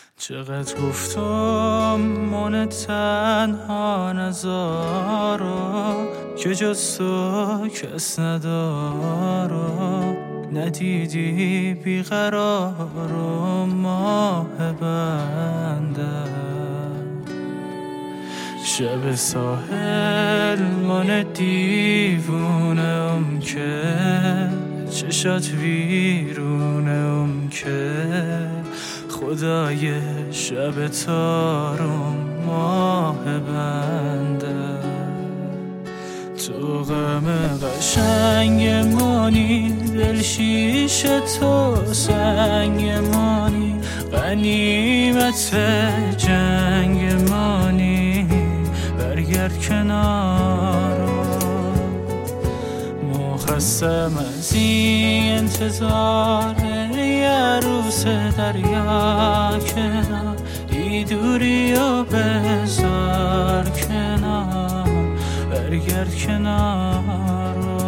چقدر گفتم من تنها نذارم که جز تو کس ندارم. ندیدی بیقرارم ماه بنده، شب ساحل من دیوونم که چشات ویرونم که خدای شب تارم ماه بنده. تو غم قشنگ مانی، دل شیشه تو سنگ مانی، غنیمت جنگ مانی، برگرد کنارم. مخصم از این انتظار یه روز دریا کنار، ای دوری و بذار کنار، برگرد کنار.